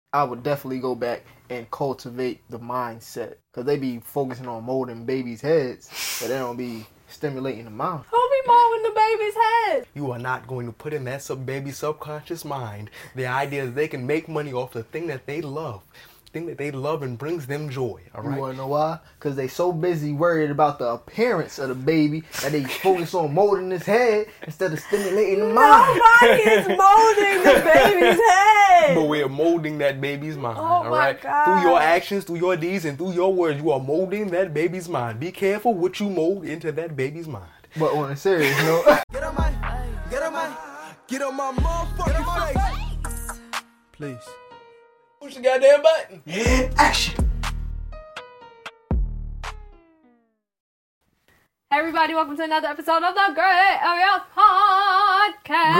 I would definitely go back and cultivate the mindset. Because they be focusing on molding babies' heads, but they don't be stimulating the mind. Who be molding the baby's head? You are not going to put in that baby's subconscious mind the idea that they can make money off the thing that they love. Thing that they love and brings them joy, all right? You want to know why? Because they so busy worried about the appearance of the baby that they focus on molding his head instead of stimulating the mind. Nobody is molding the baby's head. But we are molding that baby's mind, Oh all my right? God. Through your actions, through your deeds, and through your words, you are molding that baby's mind. Be careful what you mold into that baby's mind. But on a serious note, Get on my motherfucking face. please. Push the goddamn button. Action. Hey everybody, welcome to another episode of the Gray Area Podcast.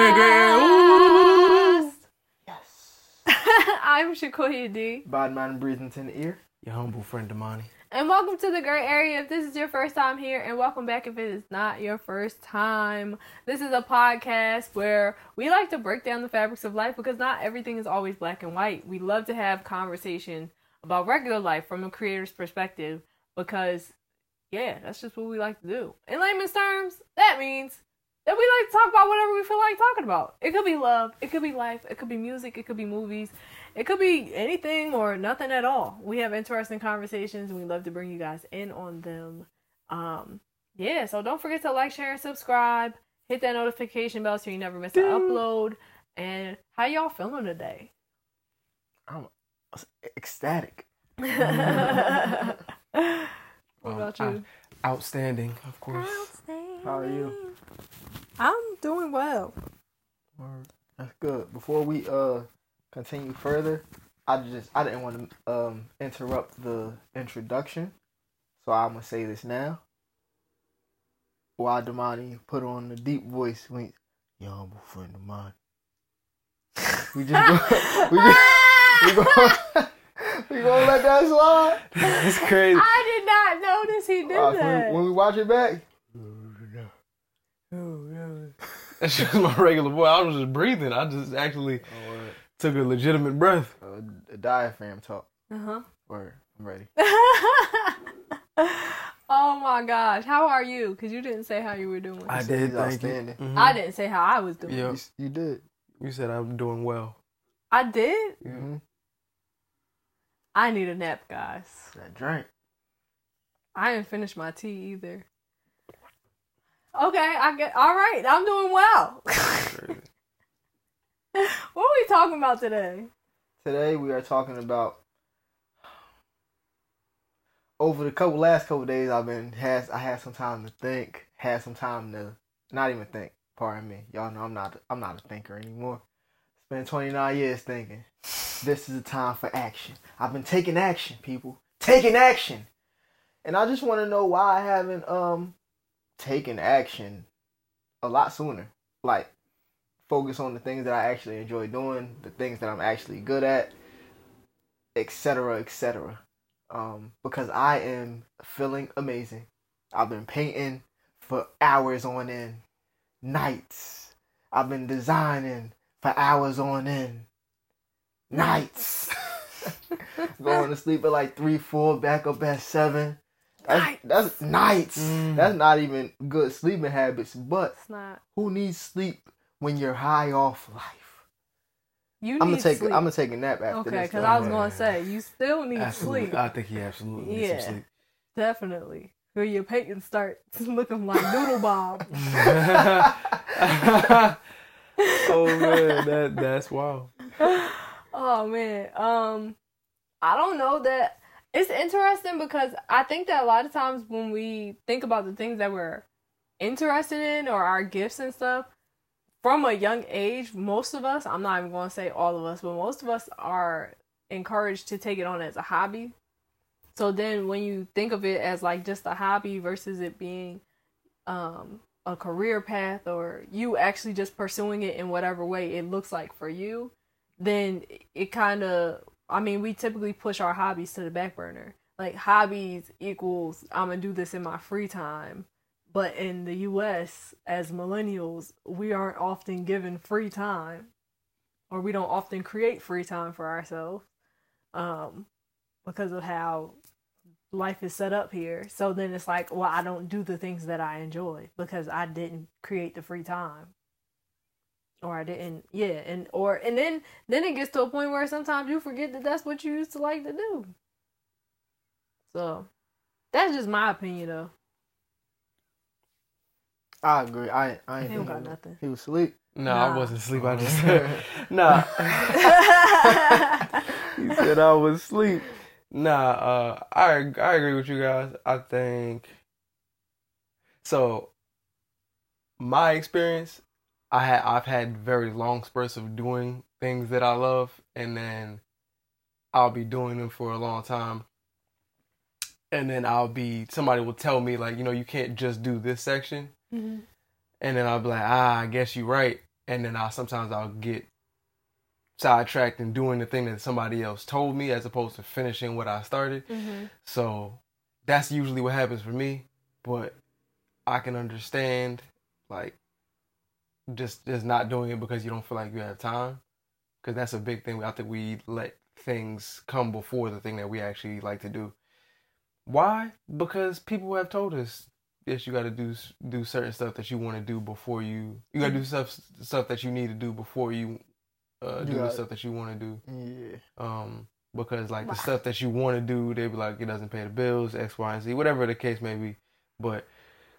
Yes. I'm Shakoya D. Bad man breathing to the ear. Your humble friend, Damani. And welcome to the Gray Area if this is your first time here, and welcome back if it is not your first time. This is a podcast where we like to break down the fabrics of life because not everything is always black and white. We love to have conversation about regular life from a creator's perspective because, yeah, that's just what we like to do. In layman's terms, that means that we like to talk about whatever we feel like talking about. It could be love, it could be life, it could be music, it could be movies. It could be anything or nothing at all. We have interesting conversations and we love to bring you guys in on them. Yeah, so don't forget to like, share, and subscribe. Hit that notification bell so you never miss an upload. And how y'all feeling today? I'm ecstatic. What about you? Outstanding, of course. How are you? I'm doing well. That's good. Before we continue further, I didn't want to interrupt the introduction, so I'm gonna say this now. While Damani put on the deep voice, went, "Your humble friend of mine." we gonna let that slide. That's crazy. I did not notice he did that. When we watch it back, That's just my regular voice. I was just breathing. I just actually took a legitimate breath. a diaphragm talk. Uh-huh. Word, I'm ready. Oh my gosh. How are you? Because you didn't say how you were doing. I He's did, thank you. outstanding. Mhm. I didn't say how I was doing. Yeah. You did. You said I'm doing well. I did? Mm-hmm. I need a nap, guys. That drink. I didn't finish my tea either. Okay, all right, I'm doing well. What are we talking about today? Today we are talking about over the last couple days I had some time to think, had some time to not even think. Pardon me. Y'all know I'm not a thinker anymore. Spent 29 years thinking. This is the time for action. I've been taking action, people. Taking action. And I just want to know why I haven't taken action a lot sooner. Like, focus on the things that I actually enjoy doing, the things that I'm actually good at, etc., etc. Because I am feeling amazing. I've been painting for hours on end, nights. I've been designing for hours on end, nights. Going to sleep at like 3, 4, back up at 7. That's nights. That's not even good sleeping habits. But It's not. who needs sleep when you're high off life? You I'm need gonna sleep. take a nap after Okay, this. because though. I was going to say, you still need Absolutely. sleep. I think he absolutely needs Yeah. some sleep. Definitely. Where your paintings start looking like Noodle Bob. Oh man, that's wild. Oh man. I don't know that it's interesting because I think that a lot of times when we think about the things that we're interested in or our gifts and stuff, from a young age, most of us, I'm not even going to say all of us, but most of us are encouraged to take it on as a hobby. So then when you think of it as like just a hobby versus it being a career path or you actually just pursuing it in whatever way it looks like for you, then it kind of, I mean, we typically push our hobbies to the back burner. Like hobbies equals I'm going to do this in my free time. But in the US, as millennials, we aren't often given free time. or we don't often create free time for ourselves, because of how life is set up here. So then it's like, well, I don't do the things that I enjoy because I didn't create the free time. Or I didn't, and then it gets to a point where sometimes you forget that that's what you used to like to do. So, that's just my opinion, though. I agree. I ain't He don't got nothing. He was asleep. No, Nah. I wasn't asleep. I just nah. He said I was asleep. Nah, I agree with you guys. I think so. My experience, I've had very long spurts of doing things that I love, and then I'll be doing them for a long time, and then somebody will tell me like, you can't just do this section, Mm-hmm. and then I'll be like, I guess you're right, and then sometimes I'll get sidetracked in doing the thing that somebody else told me as opposed to finishing what I started. Mm-hmm. So that's usually what happens for me, but I can understand like just not doing it because you don't feel like you have time, because that's a big thing. I think we let things come before the thing that we actually like to do. Why? Because people have told us, yes, you got to do certain stuff that you want to do before you got to do stuff that you need to do before you do the stuff that you want to do. Yeah. Because like the stuff that you want to do, they be like, it doesn't pay the bills, X, Y, and Z, whatever the case may be. But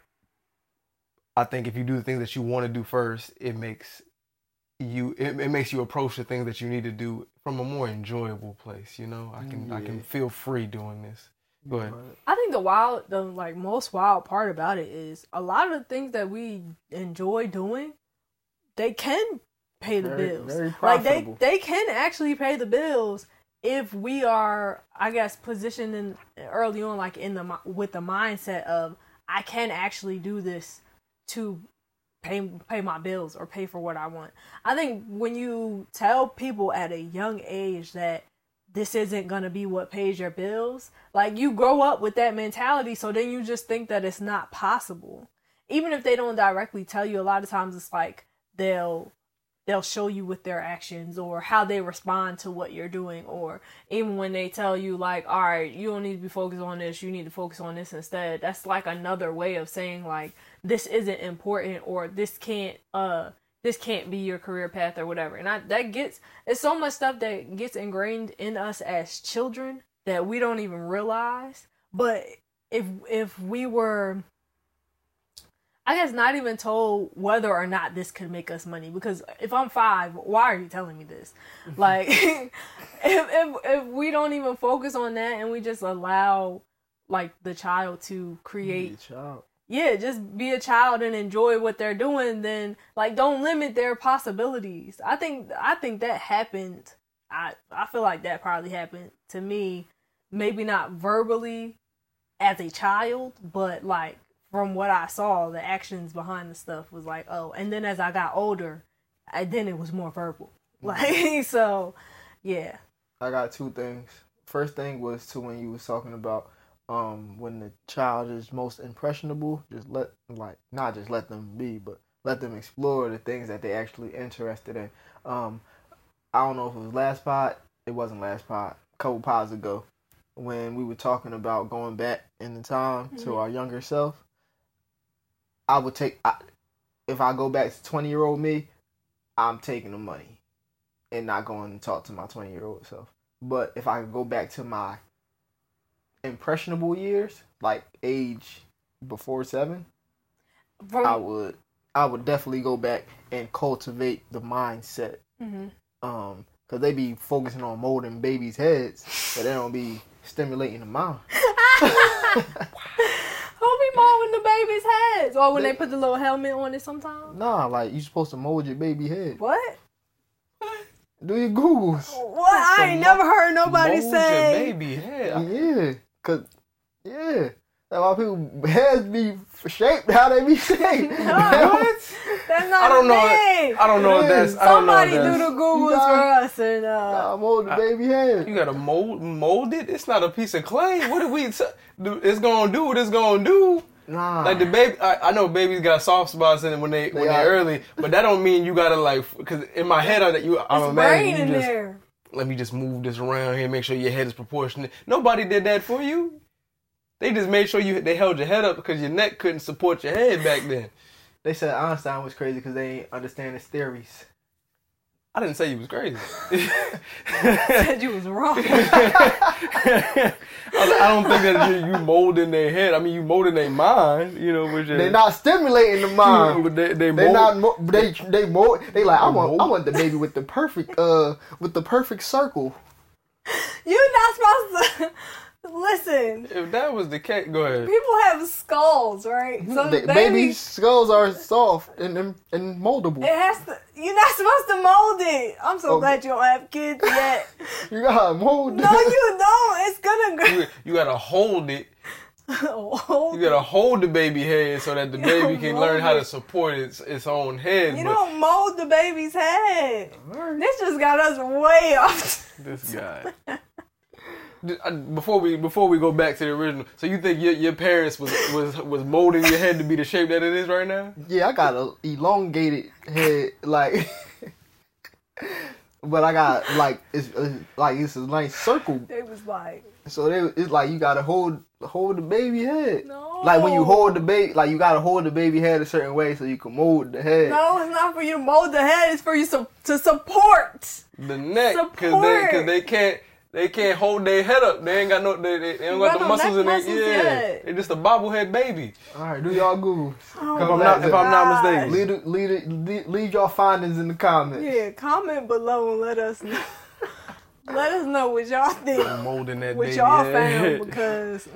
I think if you do the things that you want to do first, it makes you approach the things that you need to do from a more enjoyable place. I can feel free doing this. Go ahead. I think the most wild part about it is a lot of the things that we enjoy doing, they can pay the bills. Very profitable. They can actually pay the bills if we are, I guess, positioned in early on, like with the mindset of, I can actually do this to pay my bills or pay for what I want. I think when you tell people at a young age that this isn't going to be what pays your bills, like, you grow up with that mentality, so then you just think that it's not possible. Even if they don't directly tell you, a lot of times it's like they'll show you with their actions or how they respond to what you're doing, or even when they tell you like, all right, you don't need to be focused on this, you need to focus on this instead. That's like another way of saying like, this isn't important, or this can't be your career path or whatever. And it's so much stuff that gets ingrained in us as children that we don't even realize. But if we were, I guess, not even told whether or not this could make us money, because if I'm 5, why are you telling me this? Like, if we don't even focus on that and we just allow like the child to create, just be a child and enjoy what they're doing, then like don't limit their possibilities. I think that happened. I feel like that probably happened to me, maybe not verbally as a child, but like, from what I saw, the actions behind the stuff was like, oh. And then as I got older, then it was more verbal. Like, so, yeah. I got 2 things. First thing was to when you was talking about when the child is most impressionable, not just let them be, but let them explore the things that they're actually interested in. I don't know if it was last pod. It wasn't last pod. A couple pods ago, when we were talking about going back in the time to our younger self. I would if I go back to 20-year-old me, I'm taking the money and not going to talk to my 20-year-old self. But if I could go back to my impressionable years, like age before 7, I would definitely go back and cultivate the mindset. Because they be focusing on molding babies' heads, but they don't be stimulating the mind. Who be molding the baby's heads? Or when they put the little helmet on it sometimes? Nah, like, you supposed to mold your baby head. What? Do your Googles. What? I ain't never heard nobody mold say. your baby head. Yeah. That's why people heads be shaped how they be shaped. What? That's not I don't know. thing. I don't know if that's. Somebody do the Googles for us and mold the baby head. You gotta mold it. It's not a piece of clay. What do we? It's gonna do what it's gonna do. Nah. Like the baby, I know babies got soft spots in it when they're early, but that don't mean you gotta like. Because in my head, I'm brain imagining in you just there. let me just move this around here, make sure your head is proportionate. Nobody did that for you. They just made sure they held your head up because your neck couldn't support your head back then. They said Einstein was crazy because they ain't understand his theories. I didn't say you was crazy. Said you was wrong. I don't think that you molding their head. I mean, you molding their mind. You know, which they're not stimulating the mind. They mold. They like I want the baby with the perfect circle. You're not supposed to. Listen. If that was the case, go ahead. People have skulls, right? So baby skulls are soft and moldable. It has to. You're not supposed to mold it. I'm so glad you don't have kids yet. You gotta mold it. No, you don't. It's gonna. You gotta hold it. You gotta hold the baby head so that the baby can learn how to support its own head. You don't mold the baby's head. This just got us way off. This guy. Before we go back to the original, so you think your parents was molding your head to be the shape that it is right now? Yeah, I got a elongated head, like, but I got it's a nice circle. They was like, so it's like you gotta hold the baby head. No. Like when you hold the baby, like you gotta hold the baby head a certain way so you can mold the head. No, it's not for you to mold the head. It's for you to support the neck, because they can't hold their head up. They ain't got they don't got the muscles in their yet. They're just a bobblehead baby. All right, do y'all Google. If I'm not mistaken. Leave your findings in the comments. Yeah, comment below and let us know. Let us know what y'all think. I'm molding that what baby y'all head. found because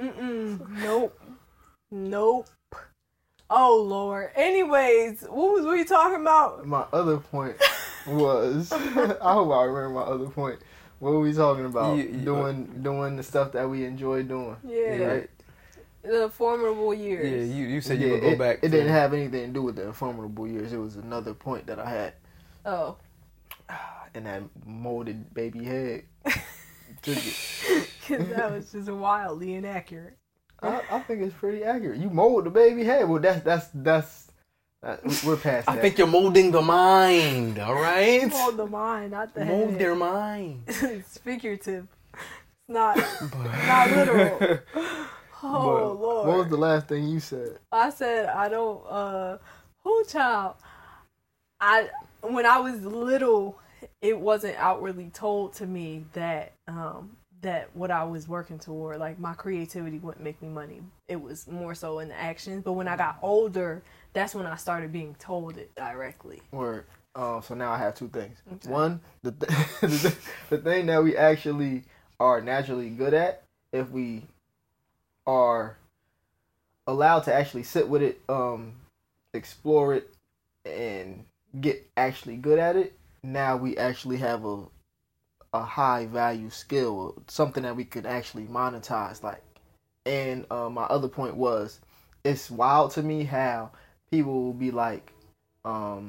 nope. Oh Lord. Anyways, what were you talking about? My other point was I hope I remember my other point. What were we talking about? Doing the stuff that we enjoy doing. Yeah. Right? The formidable years. Yeah, you said you would go back. It didn't have anything to do with the formidable years. It was another point that I had. Oh. And that molded baby head. Because that was just wildly inaccurate. I think it's pretty accurate. You mold the baby head. Well, that's we're past that. I think you're molding the mind, all right? Mold the mind, not the Mold head. their mind. It's figurative. It's not literal. Oh, Lord. What was the last thing you said? I said, I don't, child. When I was little, it wasn't outwardly told to me that what I was working toward, like my creativity wouldn't make me money. It was more so in the actions. But when I got older, that's when I started being told it directly. Word. So now I have two things. Okay. One, the thing that we actually are naturally good at, if we are allowed to actually sit with it, explore it, and get actually good at it, now we actually have a high value skill, something that we could actually monetize. Like, and my other point was, it's wild to me how people will be like, oh,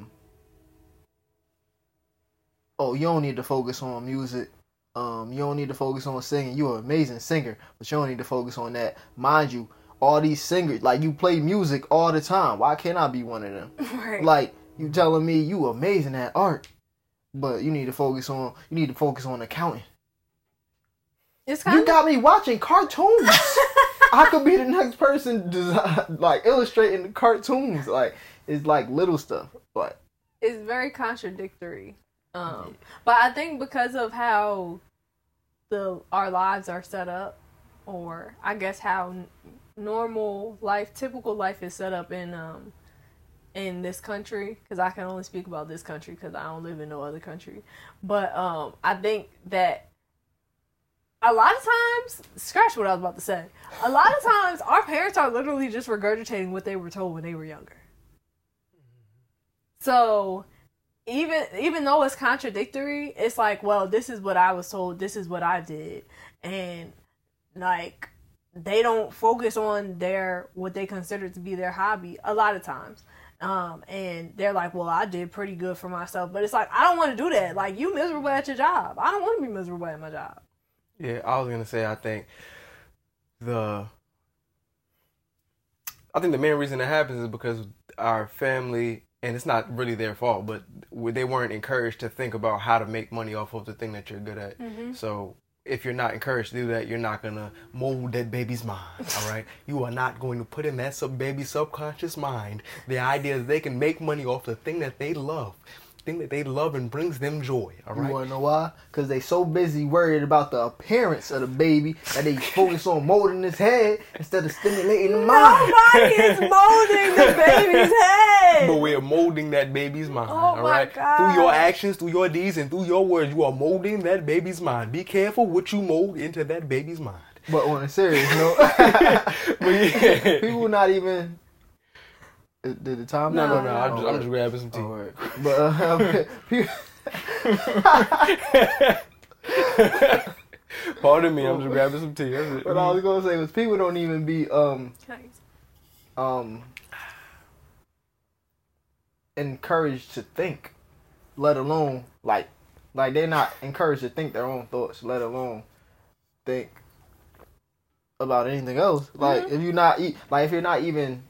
you don't need to focus on music. You don't need to focus on singing. You're an amazing singer, but you don't need to focus on that. Mind you, all these singers, like, you play music all the time. Why can't I be one of them? Right. Like, you telling me you amazing at art, but you need to focus on accounting. You got me watching cartoons. I could be the next person like illustrating the cartoons. Like, it's like little stuff, but it's very contradictory. But I think because of how our lives are set up, or I guess how normal life, typical life is set up in this country, because I can only speak about this country because I don't live in no other country. But I think that a lot of times, scratch what I was about to say, a lot of times our parents are literally just regurgitating what they were told when they were younger. So even though it's contradictory, it's like, well, this is what I was told, this is what I did. And like, they don't focus on what they consider to be their hobby a lot of times. And they're like, well, I did pretty good for myself. But it's like, I don't want to do that. Like, you miserable at your job. I don't want to be miserable at my job. Yeah, I was going to say, I think I think the main reason that happens is because our family, and it's not really their fault, but they weren't encouraged to think about how to make money off of the thing that you're good at. So if you're not encouraged to do that, you're not going to mold that baby's mind, all right? You are not going to put in that baby's subconscious mind the idea that they can make money off the thing that they love. Thing that they love and brings them joy, all right? You want to know why? Because they so busy worried about the appearance of the baby that they focus on molding his head instead of stimulating the mind. Nobody is molding the baby's head. But we are molding that baby's mind, Oh all my right? God. Through your actions, through your deeds, and through your words, you are molding that baby's mind. Be careful what you mold into that baby's mind. But on a serious note, But yeah. people not even... Did the time? No. No. I'm just grabbing some tea. All right. But people, Pardon me, I'm just grabbing some tea. That's it. what I was gonna say was people don't even be encouraged to think, let alone like they're not encouraged to think their own thoughts, let alone think about anything else. Like if you're not even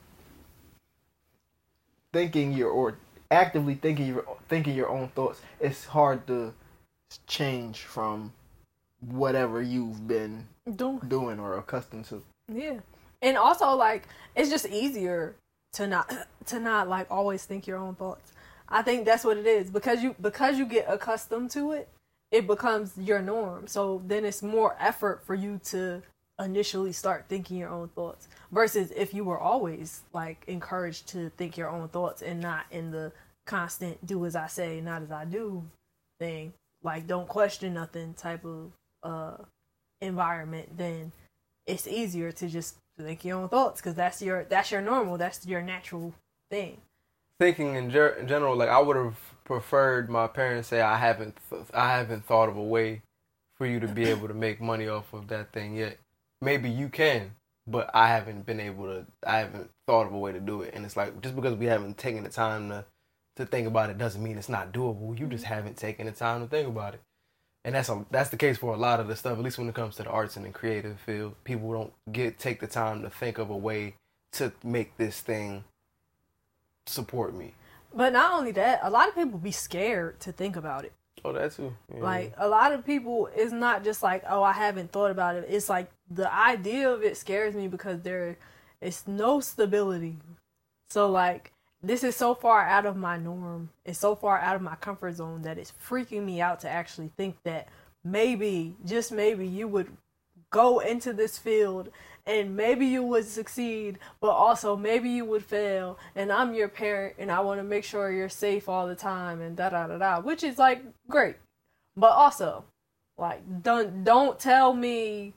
thinking or actively thinking your own thoughts, it's hard to change from whatever you've been doing or accustomed to. Yeah. And also, like, it's just easier to not like always think your own thoughts. I think that's what it is, because you get accustomed to it, it becomes your norm. So then it's more effort for you to initially start thinking your own thoughts, versus if you were always like encouraged to think your own thoughts and not in the constant do as I say, not as I do thing, like don't question nothing type of environment, then it's easier to just think your own thoughts, because that's your normal, that's your natural thing. Thinking in general, like I would have preferred my parents say I haven't thought of a way for you to be able to make money off of that thing yet. Maybe you can, but I haven't thought of a way to do it. And it's like, just because we haven't taken the time to think about it doesn't mean it's not doable. You just haven't taken the time to think about it. And that's the case for a lot of the stuff, at least when it comes to the arts and the creative field. People don't take the time to think of a way to make this thing support me. But not only that, a lot of people be scared to think about it. Oh, that too. Yeah. Like, a lot of people, it's not just like, oh, I haven't thought about it. It's like the idea of it scares me because there is no stability. So, like, this is so far out of my norm. It's so far out of my comfort zone that it's freaking me out to actually think that maybe, just maybe, you would go into this field and maybe you would succeed, but also maybe you would fail, and I'm your parent and I want to make sure you're safe all the time, and da-da-da-da, which is like great. But also, like, don't tell me,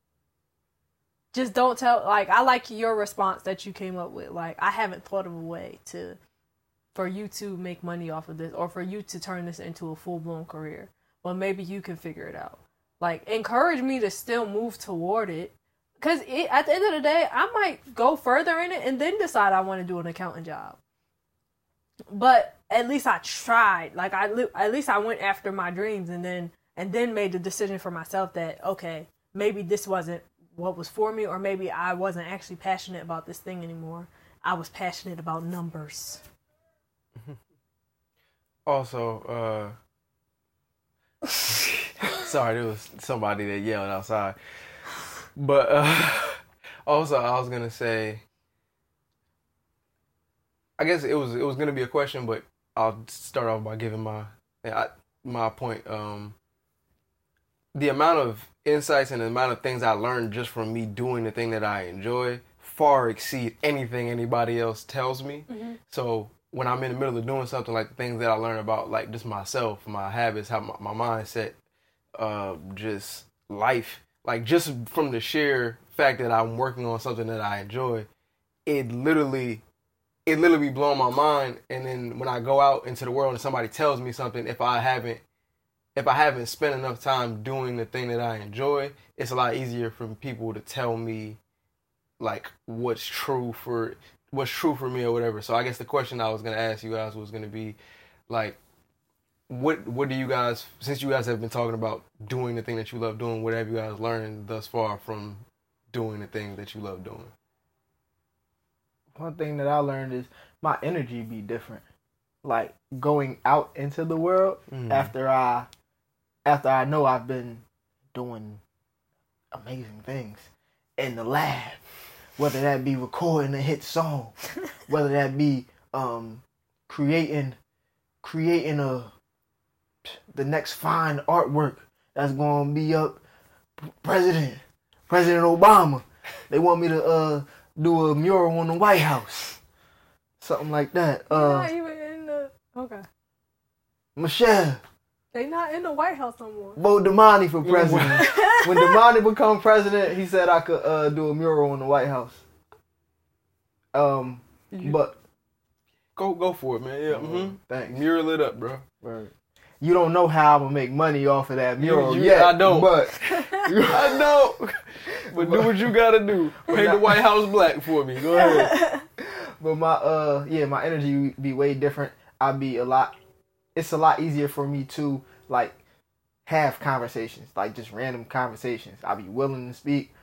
just don't tell, like, I like your response that you came up with. Like, I haven't thought of a way for you to make money off of this, or for you to turn this into a full-blown career. Well, maybe you can figure it out. Like, encourage me to still move toward it. Because at the end of the day, I might go further in it and then decide I want to do an accounting job. But at least I tried. Like, at least I went after my dreams and then made the decision for myself that, okay, maybe this wasn't what was for me, or maybe I wasn't actually passionate about this thing anymore. I was passionate about numbers. Also, sorry, there was somebody that yelled outside. But also, I was gonna say, I guess it was gonna be a question, but I'll start off by giving my point. The amount of insights and the amount of things I learned just from me doing the thing that I enjoy far exceed anything anybody else tells me. Mm-hmm. So when I'm in the middle of doing something, like the things that I learn about, like just myself, my habits, how my mindset, just life. Like, just from the sheer fact that I'm working on something that I enjoy, it literally be blowing my mind. And then when I go out into the world and somebody tells me something, if I haven't spent enough time doing the thing that I enjoy, it's a lot easier for people to tell me, like, what's true for me or whatever. So I guess the question I was gonna ask you guys was gonna be, like, what do you guys, since you guys have been talking about doing the thing that you love doing, what have you guys learned thus far from doing the thing that you love doing? one thing that I learned is my energy be different. Like going out into the world after I know I've been doing amazing things in the lab, whether that be recording a hit song, whether that be creating the next fine artwork that's gonna be up. President Obama, they want me to do a mural on the White House, something like that. Not even in the Michelle. They not in the White House no more. Vote Damani for president. When Damani become president, he said I could do a mural on the White House. But go for it, man. Yeah. Thanks. Mural it up, bro. Right. You don't know how I'm gonna make money off of that mural You- yet. I don't. But I know. But do what you gotta do. Paint the White House black for me. Go ahead. But my energy be way different. It's a lot easier for me to like have conversations, like just random conversations. I'll be willing to speak.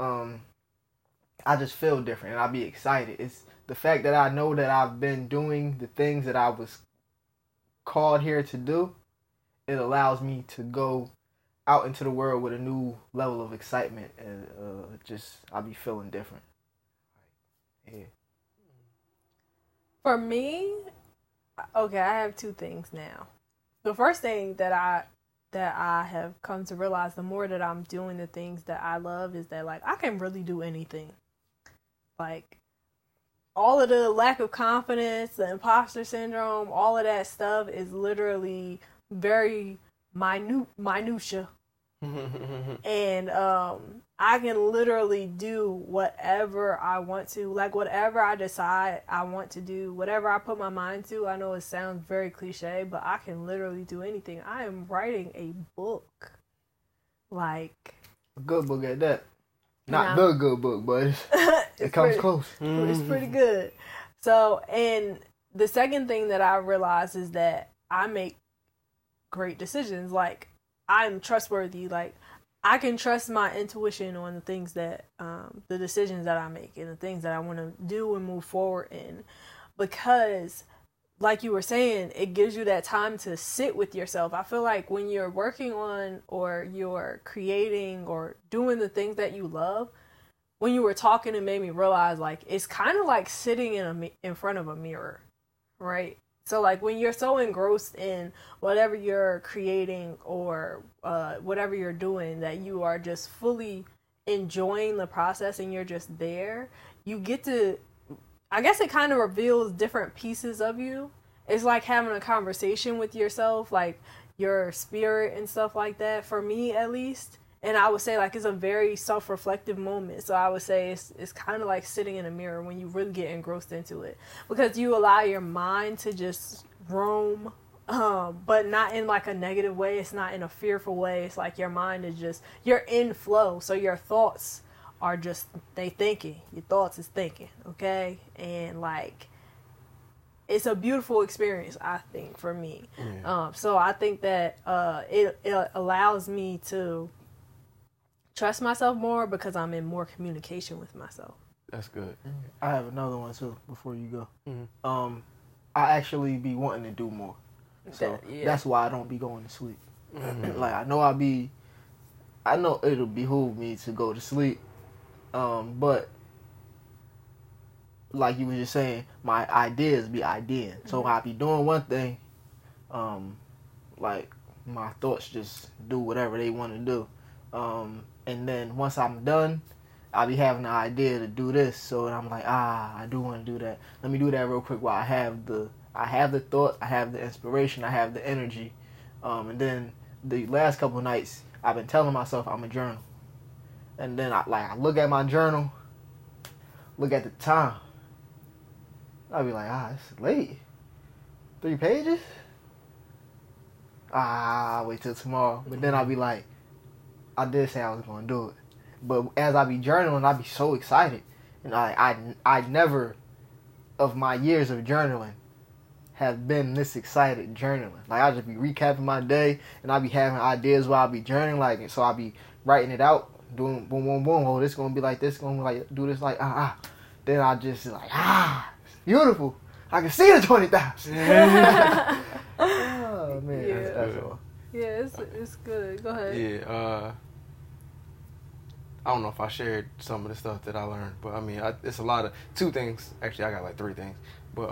I just feel different and I'll be excited. It's the fact that I know that I've been doing the things that I was called here to do. It allows me to go out into the world with a new level of excitement and I'll be feeling different. Yeah. For me, okay, I have two things now. The first thing that I have come to realize, the more that I'm doing the things that I love, is that like I can really do anything. Like all of the lack of confidence, the imposter syndrome, all of that stuff is literally very minutia. And I can literally do whatever I want to, like whatever I decide I want to do, whatever I put my mind to. I know it sounds very cliche, but I can literally do anything. I am writing a book, like A good book at that. Not the good book, but it comes close. It's pretty good. So, and the second thing that I realized is that I make great decisions. Like, I'm trustworthy. Like, I can trust my intuition on the things that, the decisions that I make and the things that I want to do and move forward in. Because, like you were saying, it gives you that time to sit with yourself. I feel like when you're working on or you're creating or doing the things that you love, when you were talking, it made me realize, like, it's kind of like sitting in front of a mirror, right? So, like, when you're so engrossed in whatever you're creating or whatever you're doing that you are just fully enjoying the process and you're just there, you get to, I guess it kind of reveals different pieces of you. It's like having a conversation with yourself, like your spirit and stuff like that, for me at least. And I would say, like, it's a very self-reflective moment. So I would say it's kind of like sitting in a mirror when you really get engrossed into it. Because you allow your mind to just roam, but not in, like, a negative way. It's not in a fearful way. It's like your mind is just, you're in flow. So your thoughts are just, they thinking. Your thoughts is thinking, okay? And, like, it's a beautiful experience, I think, for me. Yeah. So I think that it allows me to trust myself more because I'm in more communication with myself. That's good. I have another one too before you go. Mm-hmm. I actually be wanting to do more, so that's why I don't be going to sleep. Mm-hmm. Like I know it'll behoove me to go to sleep, but like you were just saying, my ideas be ideaing. Mm-hmm. So I be doing one thing, like my thoughts just do whatever they want to do. And then once I'm done, I'll be having the idea to do this. So I'm like, I do want to do that. Let me do that real quick while I have the thought, I have the inspiration, I have the energy. And then the last couple of nights, I've been telling myself I'm a journal. And then I look at my journal, look at the time. I'll be like, it's late. 3 pages? I'll wait till tomorrow. But then I'll be like, I did say I was going to do it. But as I be journaling, I be so excited. And I never, of my years of journaling, have been this excited journaling. Like, I just be recapping my day, and I be having ideas while I be journaling. Like, so I be writing it out, doing boom, boom, boom. Oh, this going to be like this, going to be like, do this, like, then I just like, it's beautiful. I can see the 20,000. Oh man, Yeah. that's all. Yeah, it's good. Go ahead. Yeah, I don't know if I shared some of the stuff that I learned, but I mean, it's a lot of 2 things. Actually, I got like 3 things. But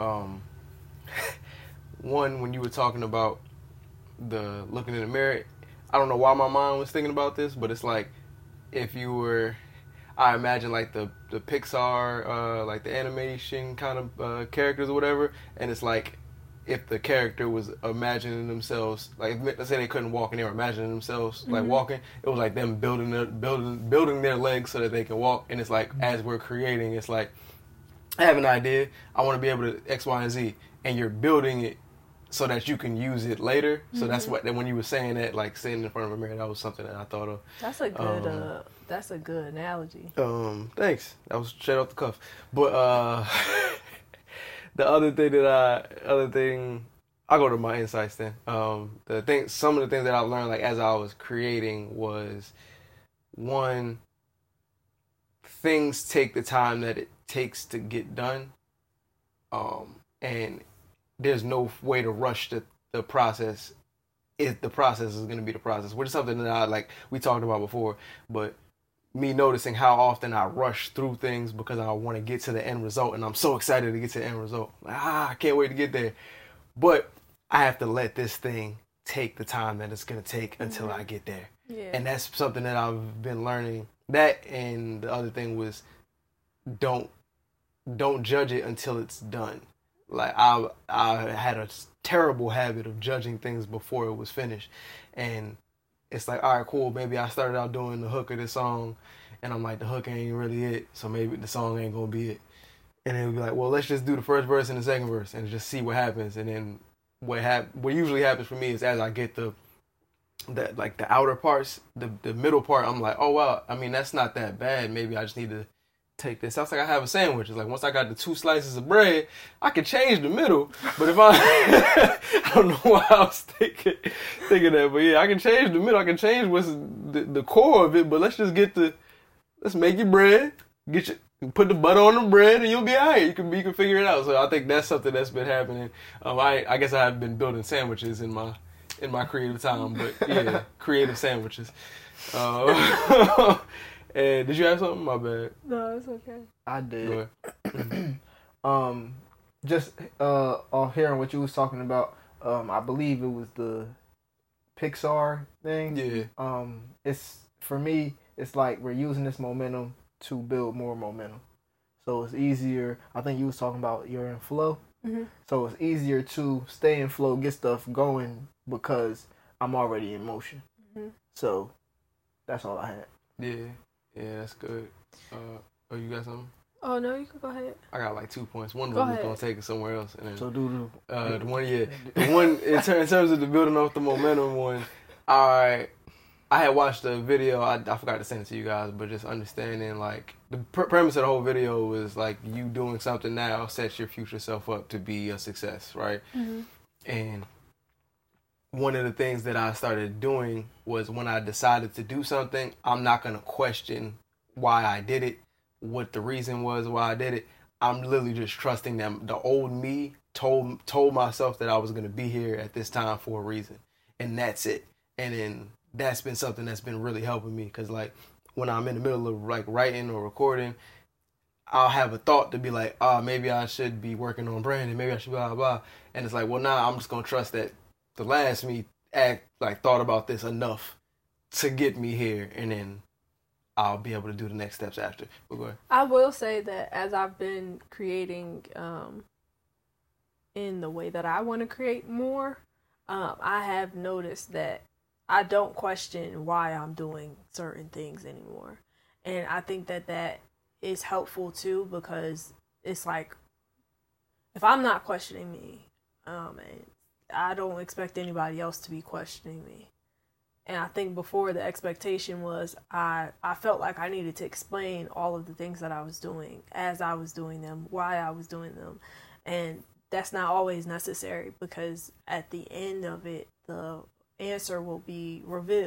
one, when you were talking about the looking in the mirror, I don't know why my mind was thinking about this, but it's like if you were, I imagine like the Pixar, like the animation kind of characters or whatever, and it's like if the character was imagining themselves, like let's say they couldn't walk and they were imagining themselves like walking, it was like them building their legs so that they can walk. And it's like as we're creating, it's like I have an idea, I want to be able to X, Y, and Z, and you're building it so that you can use it later. So that's what, when you were saying that, like sitting in front of a mirror, that was something that I thought of. That's a good analogy. Thanks. That was straight off the cuff. But the other thing, I'll go to my insights then. Some of the things that I learned, like as I was creating, was one, things take the time that it takes to get done, and there's no way to rush the process. If the process is going to be the process, which is something that we talked about before, but me noticing how often I rush through things because I want to get to the end result, and I'm so excited to get to the end result. I can't wait to get there. But I have to let this thing take the time that it's going to take until I get there. Yeah. And that's something that I've been learning. That, and the other thing was don't judge it until it's done. Like I had a terrible habit of judging things before it was finished, and it's like, all right, cool, maybe I started out doing the hook of this song, and I'm like, the hook ain't really it, so maybe the song ain't gonna be it. And then it'll be like, well, let's just do the first verse and the second verse and just see what happens. And then what usually happens for me is as I get the outer parts, the middle part, I'm like, oh wow, I mean, that's not that bad. Maybe I just need to take this. Sounds like I have a sandwich. It's like once I got the 2 slices of bread, I can change the middle. But if I don't know why I was thinking that, but yeah, I can change the middle. I can change what's the core of it. But let's make your bread, put the butter on the bread, and you'll be alright. You can figure it out. So I think that's something that's been happening. I guess I have been building sandwiches in my creative time, but yeah, creative sandwiches. And did you have something? My bad. No, it's okay. I did. Go ahead. Just off hearing what you was talking about, I believe it was the Pixar thing. Yeah. It's, for me, it's like we're using this momentum to build more momentum. So it's easier. I think you was talking about you're in flow. Mm-hmm. So it's easier to stay in flow, get stuff going because I'm already in motion. Mm-hmm. So that's all I had. Yeah, that's good. You got something? Oh no, you can go ahead. I got like 2 points. One of Go them is ahead. gonna take it somewhere else, and then So do the one in terms of the building off the momentum one. I had watched a video. I forgot to send it to you guys, but just understanding like the premise of the whole video was like you doing something now sets your future self up to be a success, right? Mm-hmm. And one of the things that I started doing was when I decided to do something, I'm not going to question why I did it, what the reason was why I did it. I'm literally just trusting that the old me told myself that I was going to be here at this time for a reason. And that's it. And then that's been something that's been really helping me because like when I'm in the middle of like writing or recording, I'll have a thought to be like, maybe I should be working on branding. Maybe I should blah, blah, blah. And it's like, well, I'm just going to trust that the last me thought about this enough to get me here, and then I'll be able to do the next steps after. But go ahead. I will say that as I've been creating in the way that I want to create more, I have noticed that I don't question why I'm doing certain things anymore. And I think that is helpful too, because it's like if I'm not questioning me, and I don't expect anybody else to be questioning me. And I think before the expectation was I felt like I needed to explain all of the things that I was doing as I was doing them, why I was doing them. And that's not always necessary because at the end of it, the answer will be revealed.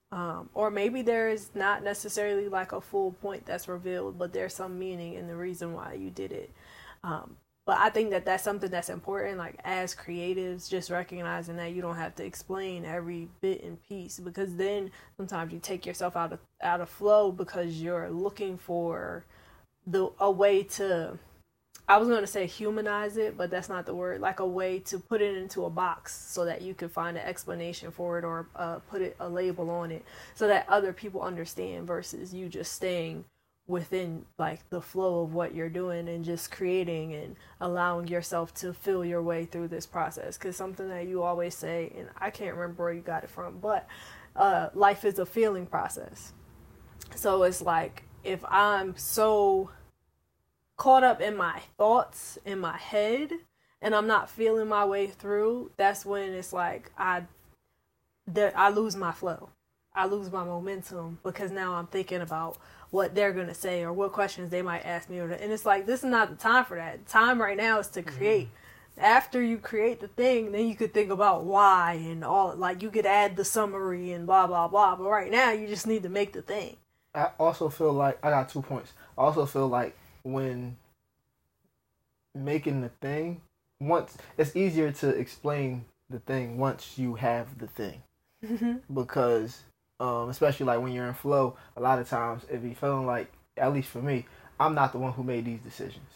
Or maybe there is not necessarily like a full point that's revealed, but there's some meaning in the reason why you did it. But I think that that's something that's important, like as creatives, just recognizing that you don't have to explain every bit and piece, because then sometimes you take yourself out of flow because you're looking for a way to, I was going to say humanize it, but that's not the word, like a way to put it into a box so that you can find an explanation for it, or put a label on it so that other people understand, versus you just staying within like the flow of what you're doing and just creating and allowing yourself to feel your way through this process. Because something that you always say, and I can't remember where you got it from, but life is a feeling process. So it's like, if I'm so caught up in my thoughts in my head and I'm not feeling my way through, that's when it's like I lose my flow. I lose my momentum, because now I'm thinking about what they're going to say or what questions they might ask me. And it's like, this is not the time for that. The time right now is to create. Mm-hmm. After you create the thing, then you could think about why and all, like you could add the summary and blah, blah, blah. But right now you just need to make the thing. I also feel like, I got 2 points. I also feel like when making the thing, once it's easier to explain the thing once you have the thing. Mm-hmm. Because especially like when you're in flow, a lot of times it be feeling like, at least for me, I'm not the one who made these decisions.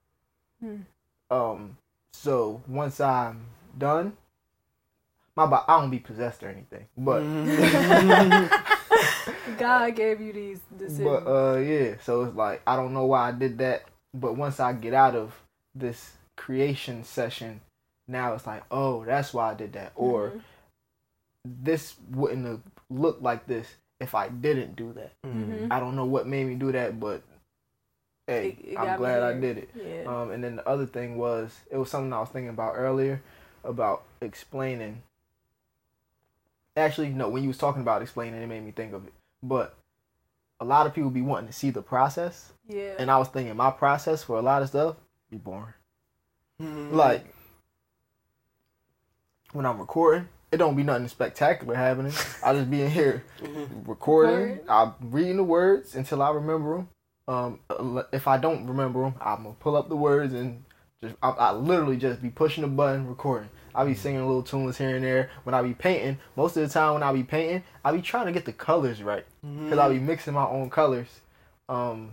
So once I'm done, I don't be possessed or anything, but God gave you these decisions. But yeah, so it's like, I don't know why I did that, but once I get out of this creation session, now it's like, oh, that's why I did that, or this wouldn't have looked like this if I didn't do that. Mm-hmm. I don't know what made me do that, but hey, I'm glad I did it. Yeah. And then the other thing was, it was something I was thinking about earlier about explaining. Actually, no, when you was talking about explaining, it made me think of it. But a lot of people be wanting to see the process. Yeah. And I was thinking my process for a lot of stuff be boring. Mm-hmm. Like, when I'm recording, it don't be nothing spectacular happening. I just be in here recording. I'm reading the words until I remember them. If I don't remember them, I'm gonna pull up the words and I literally just be pushing the button, recording. I be singing little tunes here and there. When I be painting, most of the time when I be painting, I be trying to get the colors right, because I be mixing my own colors, and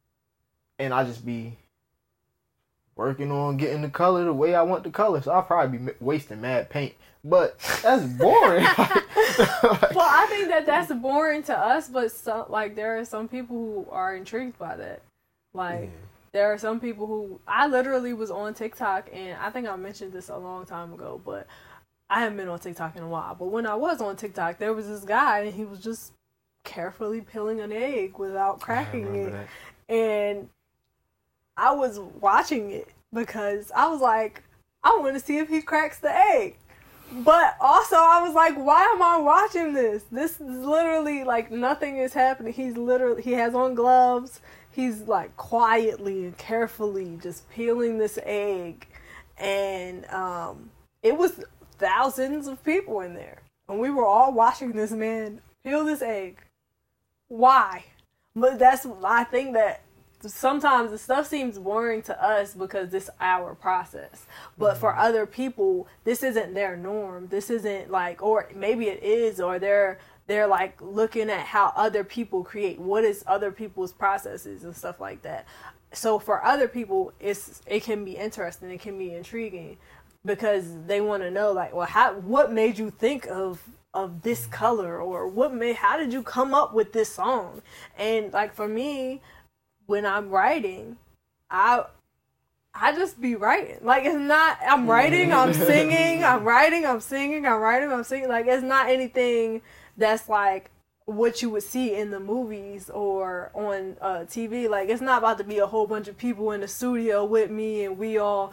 I just be working on getting the color the way I want the color. So I'll probably be wasting mad paint. But that's boring. Well, I think that's boring to us, but there are some people who are intrigued by that. Like, there are some people who, I literally was on TikTok, and I think I mentioned this a long time ago, but I haven't been on TikTok in a while. But when I was on TikTok, there was this guy, and he was just carefully peeling an egg without cracking it. That. And I was watching it because I was like, I want to see if he cracks the egg. But also I was like, why am I watching this? This is literally like nothing is happening. He has on gloves. He's like quietly and carefully just peeling this egg. And it was thousands of people in there. And we were all watching this man peel this egg. Why? But I think that sometimes the stuff seems boring to us because this is our process. But for other people, this isn't their norm. This isn't like, or maybe it is, or they're like looking at how other people create. What is other people's processes and stuff like that. So for other people, it can be interesting. It can be intriguing because they want to know, like, well, what made you think of this color, or how did you come up with this song? And like for me, when I'm writing, I just be writing. Like, it's not, I'm writing, I'm singing, I'm writing, I'm singing, I'm writing, I'm singing. Like, it's not anything that's like what you would see in the movies or on TV. Like, it's not about to be a whole bunch of people in the studio with me and we all,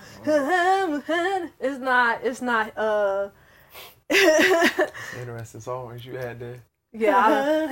it's not, interesting songs you had there. Yeah.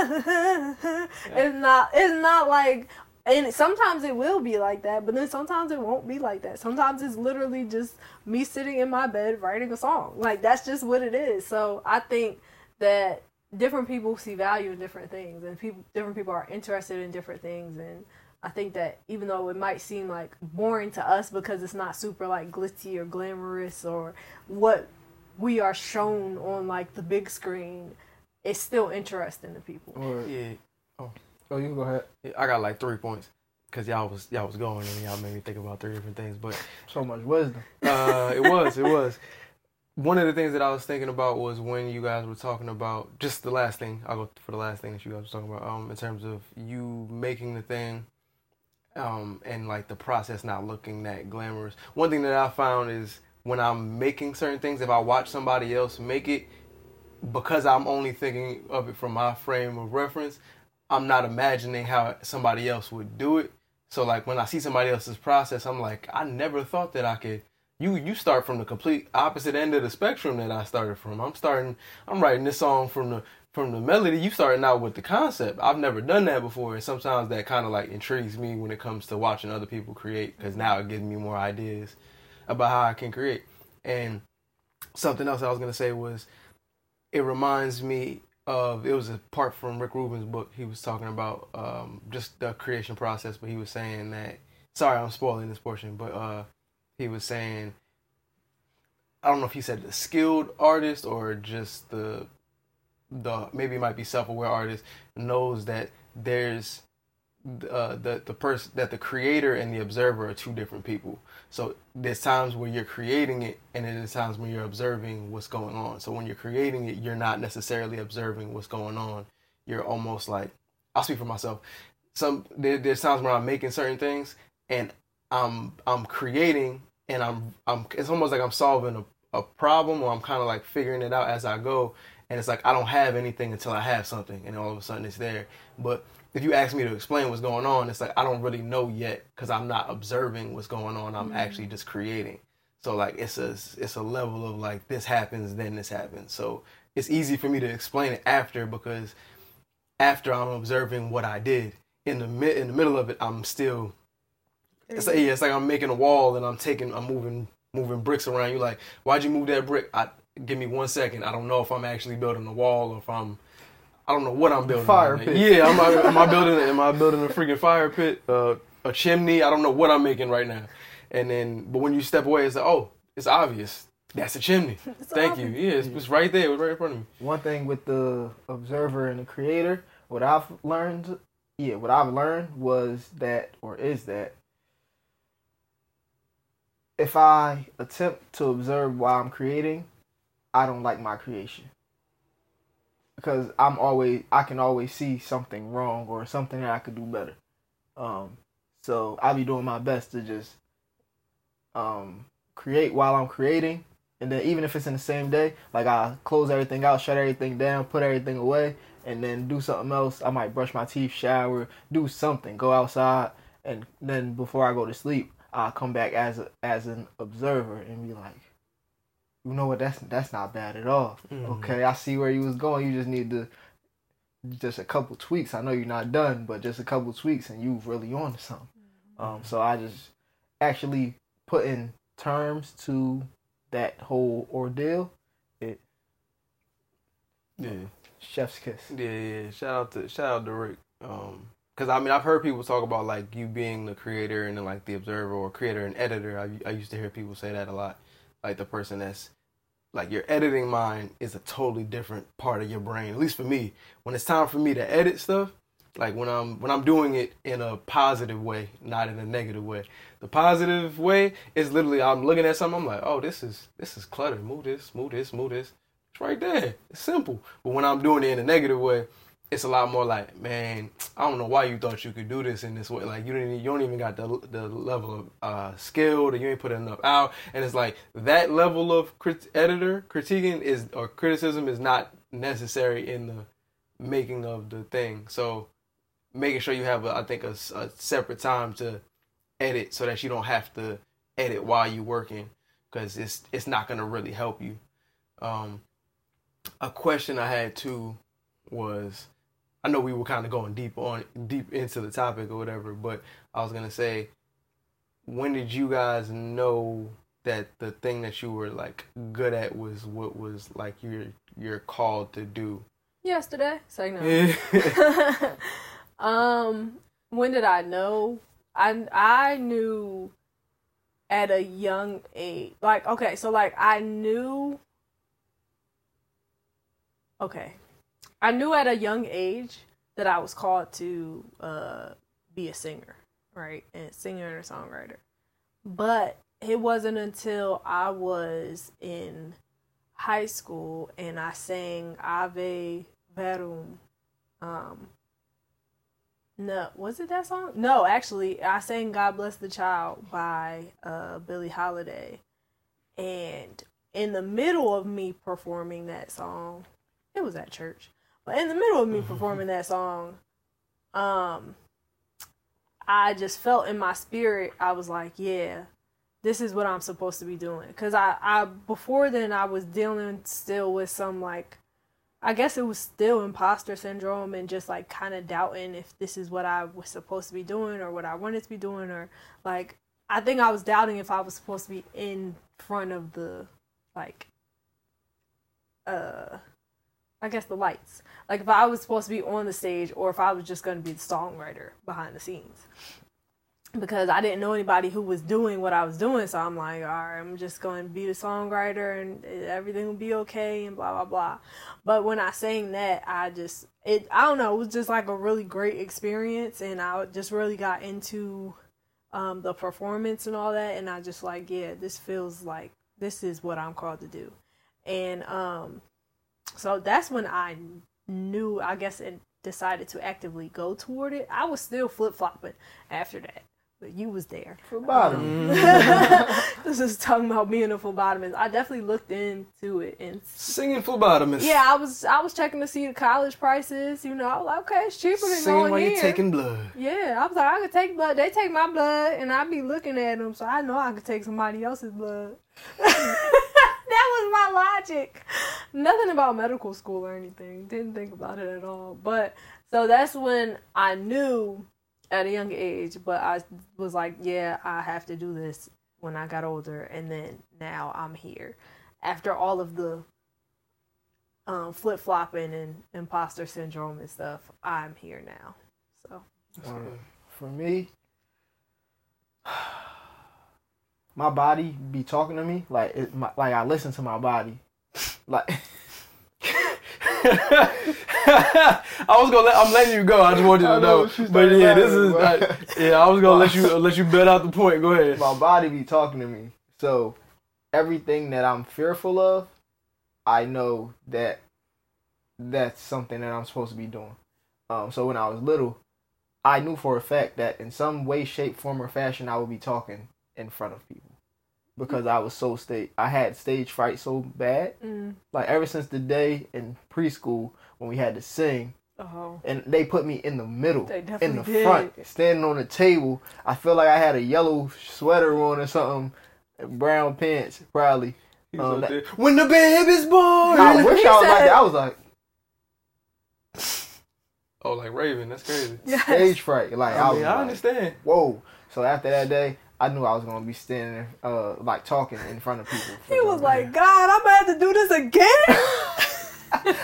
It's not like, and sometimes it will be like that, but then sometimes it won't be like that. Sometimes it's literally just me sitting in my bed writing a song. Like, that's just what it is. So I think that different people see value in different things, and different people are interested in different things. And I think that even though it might seem like boring to us because it's not super like glitzy or glamorous or what we are shown on like the big screen, it's still interesting to people. Yeah. Oh, you can go ahead. I got like 3 points because y'all was going and y'all made me think about 3 different things. But So much wisdom. it was. One of the things that I was thinking about was when you guys were talking about just the last thing. I'll go for the last thing that you guys were talking about. In terms of you making the thing, and like the process not looking that glamorous. One thing that I found is when I'm making certain things, if I watch somebody else make it, because I'm only thinking of it from my frame of reference, I'm not imagining how somebody else would do it. So like when I see somebody else's process, I'm like, I never thought that I could. You start from the complete opposite end of the spectrum that I started from. I'm writing this song from the melody. You starting out with the concept. I've never done that before, and sometimes that kind of like intrigues me when it comes to watching other people create, because now it gives me more ideas about how I can create. And something else I was gonna say was, it reminds me of, it was a part from Rick Rubin's book. He was talking about just the creation process, but he was saying that, sorry, I'm spoiling this portion, but he was saying, I don't know if he said the skilled artist or just the maybe it might be self-aware artist, knows that there's the person, that the creator and the observer are two different people. So there's times where you're creating it, and then there's times when you're observing what's going on. So when you're creating it, you're not necessarily observing what's going on. You're almost like, I'll speak for myself. There's times where I'm making certain things and I'm creating, and I'm it's almost like I'm solving a problem, or I'm kind of like figuring it out as I go. And it's like I don't have anything until I have something, and all of a sudden it's there. But if you ask me to explain what's going on, it's like I don't really know yet, because I'm not observing what's going on. I'm actually just creating. So like it's a level of like, this happens, then this happens. So it's easy for me to explain it after, because after I'm observing what I did, in the middle of it, I'm still. It's like I'm making a wall and I'm moving bricks around. You like, why'd you move that brick? Give me 1 second. I don't know if I'm actually building a wall, or if I don't know what I'm building. Fire pit. Yeah, am I building a freaking fire pit? A chimney? I don't know what I'm making right now. But when you step away, it's like, oh, it's obvious. That's a chimney. Thank you. Yeah, it's right there. It's right in front of me. One thing with the observer and the creator, what I've learned was that if I attempt to observe while I'm creating, I don't like my creation. Because I can always see something wrong or something that I could do better. So I'll be doing my best to just create while I'm creating. And then even if it's in the same day, like I close everything out, shut everything down, put everything away, and then do something else. I might brush my teeth, shower, do something, go outside, and then before I go to sleep, I'll come back as an observer and be like, you know what, that's not bad at all. Mm-hmm. Okay, I see where you was going. You just need just a couple tweaks. I know you're not done, but just a couple tweaks and you really on to something. So I just actually put in terms to that whole ordeal. Chef's kiss. Yeah. Shout out to Rick. Because I mean, I've heard people talk about like you being the creator and then like the observer, or creator and editor. I used to hear people say that a lot. Like the person that's like, your editing mind is a totally different part of your brain. At least for me, when it's time for me to edit stuff, like when I'm doing it in a positive way, not in a negative way. The positive way is literally I'm looking at something, I'm like, oh, this is cluttered. Move this. It's right there. It's simple. But when I'm doing it in a negative way, it's a lot more like, man, I don't know why you thought you could do this in this way. Like you don't even got the level of skill, or you ain't put enough out. And it's like that level of critiquing or criticism is not necessary in the making of the thing. So making sure you have a separate time to edit, so that you don't have to edit while you're working, because it's not gonna really help you. A question I had too was, I know we were kind of going deep into the topic or whatever, but I was gonna say, when did you guys know that the thing that you were like good at was what was like you're called to do? Yesterday. Say no. Yeah. When did I know? I knew at a young age. Like, okay, so like I knew at a young age that I was called to be a singer, right? And singer and a songwriter. But it wasn't until I was in high school and I sang Ave Verum. No, was it that song? No, actually, I sang God Bless the Child by Billie Holiday. And in the middle of me performing that song, it was at church, but in the middle of me performing that song, I just felt in my spirit, I was like, yeah, this is what I'm supposed to be doing. Because I before then, I was dealing still with some, like, I guess it was still imposter syndrome and just, like, kind of doubting if this is what I was supposed to be doing or what I wanted to be doing. Or, like, I think I was doubting if I was supposed to be in front of the, like, I guess the lights. Like, if I was supposed to be on the stage or if I was just going to be the songwriter behind the scenes. Because I didn't know anybody who was doing what I was doing, so I'm like, all right, I'm just going to be the songwriter and everything will be okay and blah, blah, blah. But when I sang that, I don't know, it was just like a really great experience, and I just really got into the performance and all that, and I just like, yeah, this feels like this is what I'm called to do. And so that's when I knew, I guess, and decided to actively go toward it. I was still flip-flopping after that. But you was there. Phlebotomy. This is talking about being a phlebotomist. I definitely looked into it and Singing phlebotomist. yeah, I was checking to see the college prices. You know, I was like, okay, it's cheaper than Singing going while here. you're taking blood. Yeah, I was like, I could take blood. They take my blood, and I be looking at them, so I know I could take somebody else's blood. That was my logic. Nothing about medical school or anything. Didn't think about it at all. But so that's when I knew at a young age, but I was like, yeah, I have to do this when I got older. And then now I'm here. After all of the flip-flopping and imposter syndrome and stuff, I'm here now. So For me, my body be talking to me like like I listen to my body, like. I'm letting you go. I just wanted you to know. But yeah, this is I was gonna let you bet out the point. Go ahead. My body be talking to me, so everything that I'm fearful of, I know that that's something that I'm supposed to be doing. So when I was little, I knew for a fact that in some way, shape, form, or fashion, I would be talking in front of people. Because I was I had stage fright so bad. Like ever since the day in preschool when we had to sing, and they put me in the middle, in the front, standing on the table. I feel like I had a yellow sweater on or something, brown pants probably. When the baby's born. I wish I was like that. I was like, oh, like Raven. That's crazy. yes. Stage fright. Like I understand. Whoa. So after that day, I knew I was gonna be standing, like talking in front of people. He was like, God, I'm gonna have to do this again.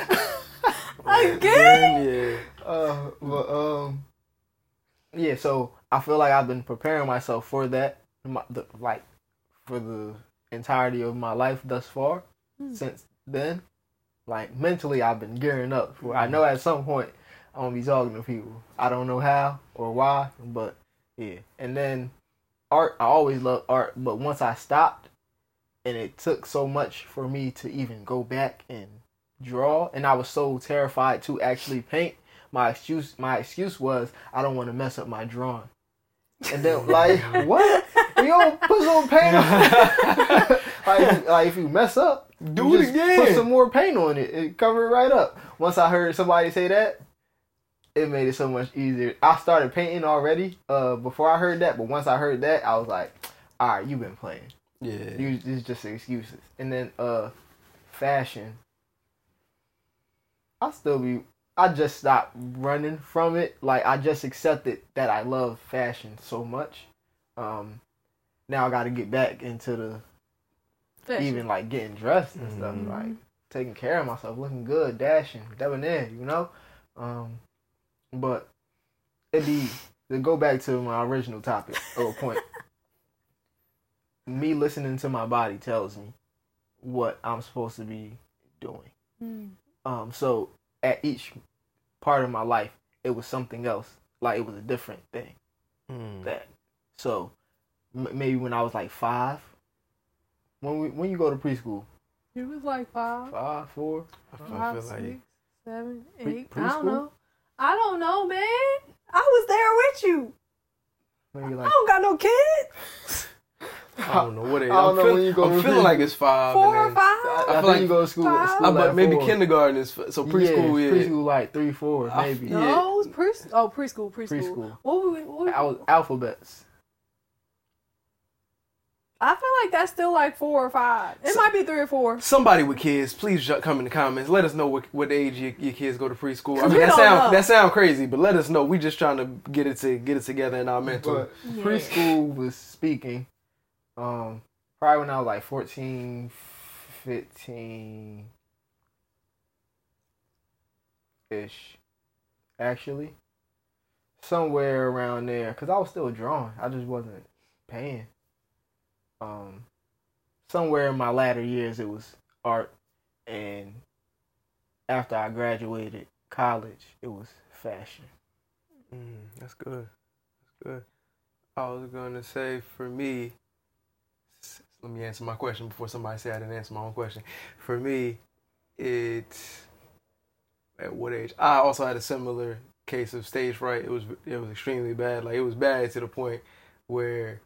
Again? Yeah. Yeah. So I feel like I've been preparing myself for that, for the entirety of my life thus far. Since then, like mentally, I've been gearing up. I know at some point I'm gonna be talking to people. I don't know how or why, but yeah. And then art, I always loved art, but once I stopped, and it took so much for me to even go back and draw, and I was so terrified to actually paint. My excuse was I don't want to mess up my drawing. And then like what? You don't put some paint on. like if you mess up, do it again. Put some more paint on it and cover it right up. Once I heard somebody say that, it made it so much easier. I started painting already before I heard that, but once I heard that, I was like, all right, you've been playing. Yeah. It's just excuses. And then fashion. I just stopped running from it. Like, I just accepted that I love fashion so much. Now I got to get back into the, Fashion. even like getting dressed and stuff. Like, taking care of myself, looking good, dashing, debonair, you know. But to go back to my original topic or point, me listening to my body tells me what I'm supposed to be doing. So at each part of my life, it was something else. Like it was a different thing. So maybe when I was like 5, when you go to preschool, It was like 5, 5, 4, I 5, feel 6, like 7, 8. Preschool? I don't know, man. I was there with you. maybe I like don't got no kids. I don't know what it is. I don't know when you go I'm to feeling like it's 5. 4 or and 5. I feel think like- you go to school. but at maybe 4. kindergarten is so preschool. Yeah, preschool like 3, 4, I- maybe. yeah. No, it was preschool. Preschool. What I was alphabets. I feel like that's still like 4 or 5. It might be 3 or 4. Somebody with kids, please come in the comments. Let us know what age your kids go to preschool. I 'Cause mean, we don't know. that sound crazy, but let us know. We just trying to get it together in our mental. But Yeah. preschool was speaking. Probably when I was like 14, 15 ish. Actually, somewhere around there, cause I was still drawing. I just wasn't paying. Somewhere in my latter years, it was art, and after I graduated college, it was fashion. That's good. That's good. I was gonna say for me, let me answer my question before somebody say I didn't answer my own question. For me, it's at what age? I also had a similar case of stage fright. It was extremely bad. Like it was bad to the point where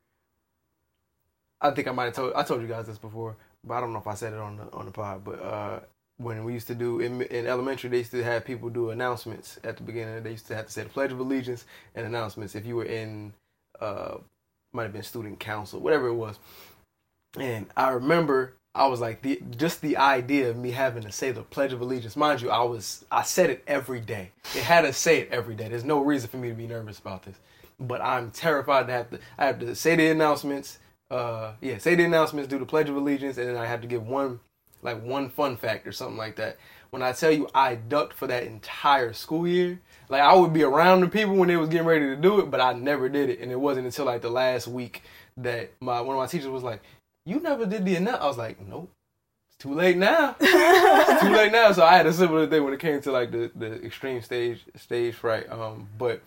I think I told you guys this before, but I don't know if I said it on the pod. But when we used to do in elementary, they used to have people do announcements at the beginning. They used to have to say the Pledge of Allegiance and announcements. If you were in might have been student council, whatever it was. And I remember I was like, just the idea of me having to say the Pledge of Allegiance. Mind you, I said it every day. It had to say it every day. There's no reason for me to be nervous about this. But I'm terrified to have to say the announcements. Say the announcements, do the Pledge of Allegiance, and then I had to give one fun fact or something like that. When I tell you I ducked for that entire school year, like I would be around the people when they was getting ready to do it, but I never did it. And it wasn't until like the last week that one of my teachers was like, "You never did the announcement." I was like, "Nope, it's too late now." It's too late now. So I had a similar thing when it came to like the extreme stage fright. But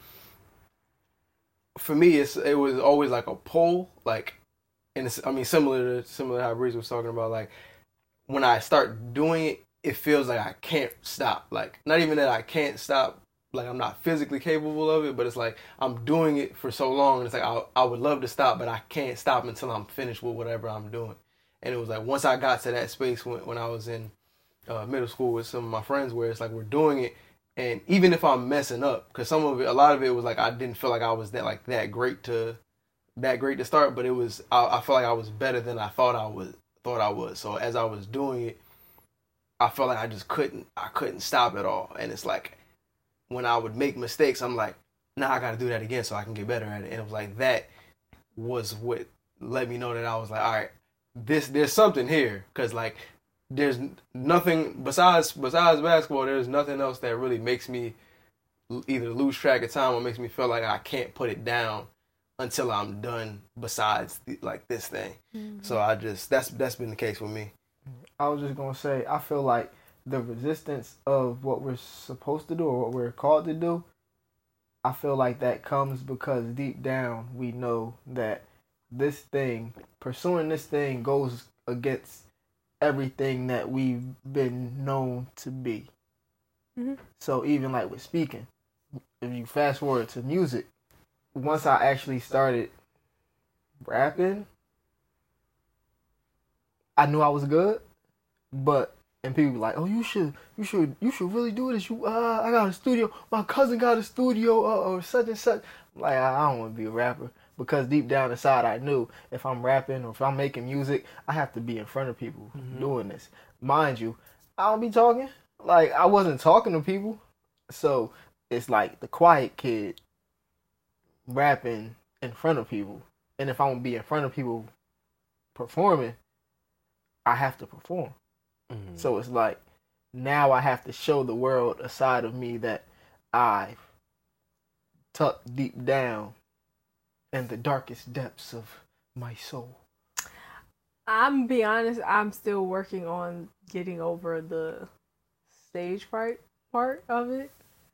for me, it was always like a pull, like, and similar to how Breeze was talking about, like when I start doing it, it feels like I can't stop. Like not even that I can't stop. Like I'm not physically capable of it, but it's like I'm doing it for so long. And it's like I would love to stop, but I can't stop until I'm finished with whatever I'm doing. And it was like once I got to that space when I was in middle school with some of my friends, where it's like we're doing it, and even if I'm messing up, because a lot of it was like I didn't feel like I was that great to start, but it was I felt like I was better than I thought I was. So as I was doing it, I felt like I couldn't stop at all. And it's like when I would make mistakes, I'm like, nah, I got to do that again so I can get better at it. And it was like that was what let me know that I was like, all right, there's something here, because like there's nothing besides basketball. There's nothing else that really makes me either lose track of time or makes me feel like I can't put it down until I'm done. Besides like this thing, so that's been the case with me. I was just gonna say, I feel like the resistance of what we're supposed to do or what we're called to do, I feel like that comes because deep down we know that pursuing this thing goes against everything that we've been known to be. Mm-hmm. So even like with speaking, if you fast forward to music, once I actually started rapping, I knew I was good, and people be like, "Oh, you should really do this. I got a studio. My cousin got a studio, or such and such." I'm like, I don't want to be a rapper, because deep down inside, I knew if I'm rapping or if I'm making music, I have to be in front of people doing this. Mind you, I don't be talking. Like I wasn't talking to people, so it's like the quiet kid rapping in front of people. And if I want to be in front of people performing, I have to perform. So it's like now I have to show the world a side of me that I've tucked deep down in the darkest depths of my soul. I'm be honest, I'm still working on getting over the stage fright part of it.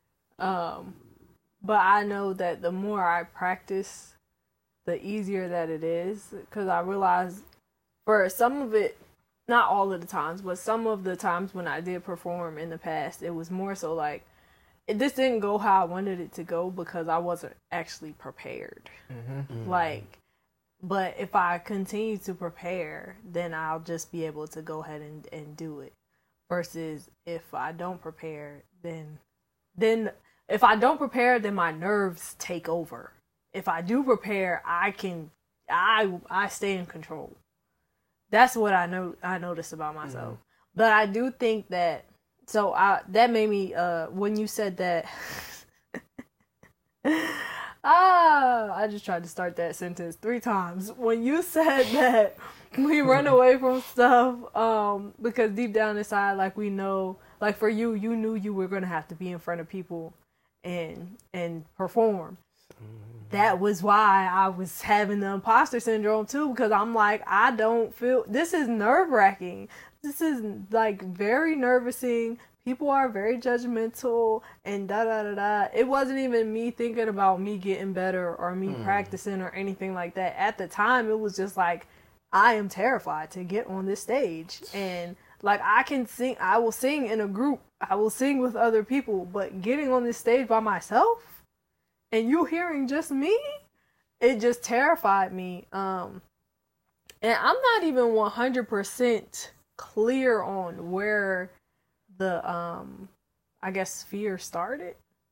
But I know that the more I practice, the easier that it is. Because I realize for some of it, not all of the times, but some of the times when I did perform in the past, it was more so like, this didn't go how I wanted it to go because I wasn't actually prepared. Mm-hmm. Like, but if I continue to prepare, then I'll just be able to go ahead and do it. Versus if I don't prepare, then if I don't prepare, then my nerves take over. If I do prepare, I stay in control. That's what I noticed about myself. Mm-hmm. But I do think that, that made me, when you said that, I just tried to start that sentence 3 times. When you said that we run away from stuff, because deep down inside, like we know, like for you, you knew you were going to have to be in front of people and perform. That was why I was having the imposter syndrome too, because I'm like, I don't feel, this is nerve-wracking. This is like very nervousing. People are very judgmental and da-da-da-da. It wasn't even me thinking about me getting better or me practicing or anything like that. At the time, it was just like, I am terrified to get on this stage. And like, I can sing, I will sing in a group. I will sing with other people, but getting on this stage by myself and you hearing just me, it just terrified me. And I'm not even 100% clear on where the I guess fear started.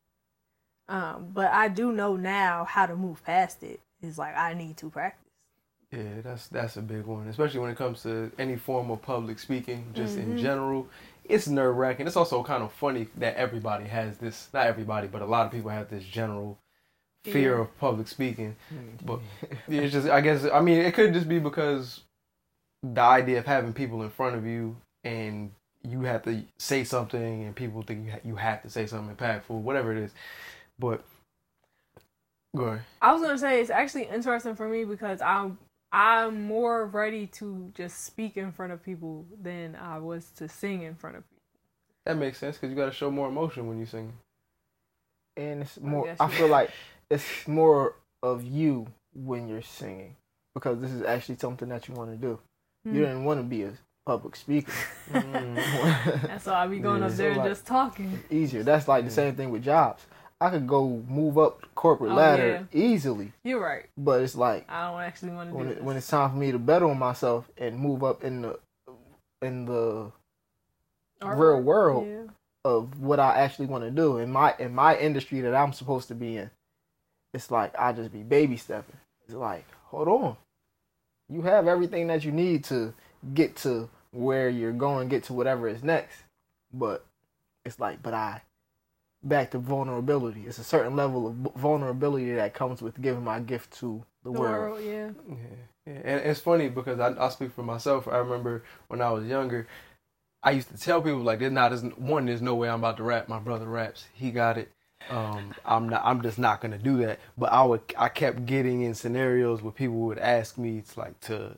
But I do know now how to move past it. It's like I need to practice. Yeah, that's a big one, especially when it comes to any form of public speaking, just in general. It's nerve-wracking. It's also kind of funny that everybody has this, not everybody, but a lot of people have this general fear of public speaking. But it's just, I guess, I mean, it could just be because the idea of having people in front of you and you have to say something and people think you have to say something impactful, whatever it is. But go ahead. I was gonna say it's actually interesting for me because I'm more ready to just speak in front of people than I was to sing in front of people. That makes sense because you got to show more emotion when you sing. And it's more, I feel like it's more of you when you're singing because this is actually something that you want to do. You didn't want to be a public speaker. That's why I be going up there and just talking. Easier. That's like the same thing with jobs. I could go move up the corporate ladder easily. You're right. But it's like I don't actually want to do it. When it's time for me to bet on myself and move up in the real world of what I actually want to do in my industry that I'm supposed to be in, it's like I just be baby stepping. It's like, hold on. You have everything that you need to get to where you're going, get to whatever is next. But it's like, back to vulnerability. It's a certain level of vulnerability that comes with giving my gift to the world. Yeah. And it's funny because I speak for myself. I remember when I was younger, I used to tell people like, there's no way I'm about to rap. My brother raps. He got it. I'm just not gonna do that. But I kept getting in scenarios where people would ask me to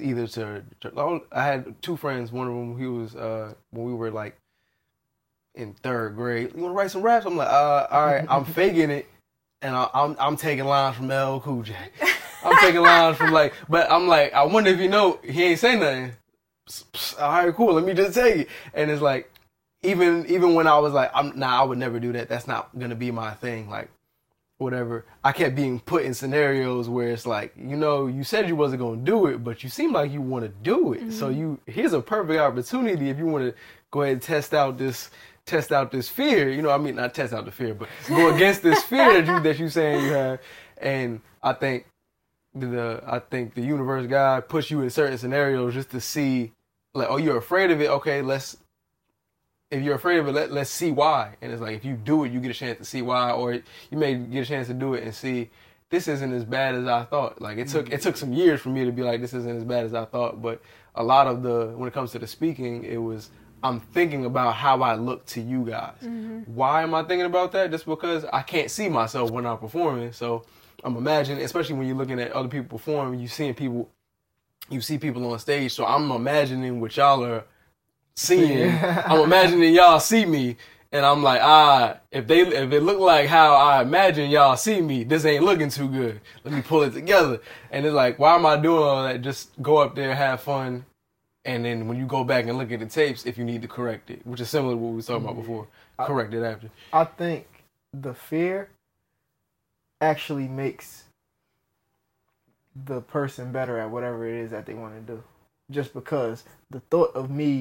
I had 2 friends. One of them, he was when we were like in 3rd grade. You want to write some raps? I'm like, all right. I'm faking it, and I'm taking lines from LL Cool J. I'm taking lines from but I'm like, I wonder if he ain't say nothing. All right, cool. Let me just tell you. And it's like, even when I was like, I would never do that. That's not gonna be my thing. Like, whatever. I kept being put in scenarios where it's like, you said you wasn't gonna do it, but you seem like you want to do it. So here's a perfect opportunity if you want to go ahead and test out this fear. Not test out the fear, but go against this fear that you saying you have. And I think the universe, God, puts you in certain scenarios just to see, like, oh, you're afraid of it. Okay, if you're afraid of it, let's see why. And it's like, if you do it, you get a chance to see why, or you may get a chance to do it and see, this isn't as bad as I thought. Like, it took some years for me to be like, this isn't as bad as I thought. But a lot of when it comes to the speaking, it was, I'm thinking about how I look to you guys. Why am I thinking about that? Just because I can't see myself when I'm performing. So I'm imagining, especially when you're looking at other people perform, you see people on stage. So I'm imagining what y'all are seeing. I'm imagining y'all see me. And I'm like, if it look like how I imagine y'all see me, this ain't looking too good. Let me pull it together. And it's like, why am I doing all that? Just go up there, have fun. And then when you go back and look at the tapes, if you need to correct it, which is similar to what we were talking about before, correct it after. I think the fear actually makes the person better at whatever it is that they want to do. Just because the thought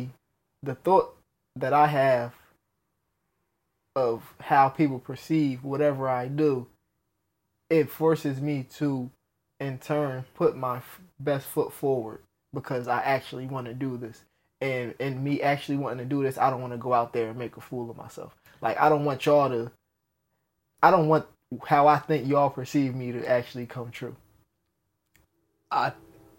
that I have of how people perceive whatever I do, it forces me to, in turn, put my best foot forward because I actually want to do this. And me actually wanting to do this, I don't want to go out there and make a fool of myself. Like, I don't want how I think y'all perceive me to actually come true. I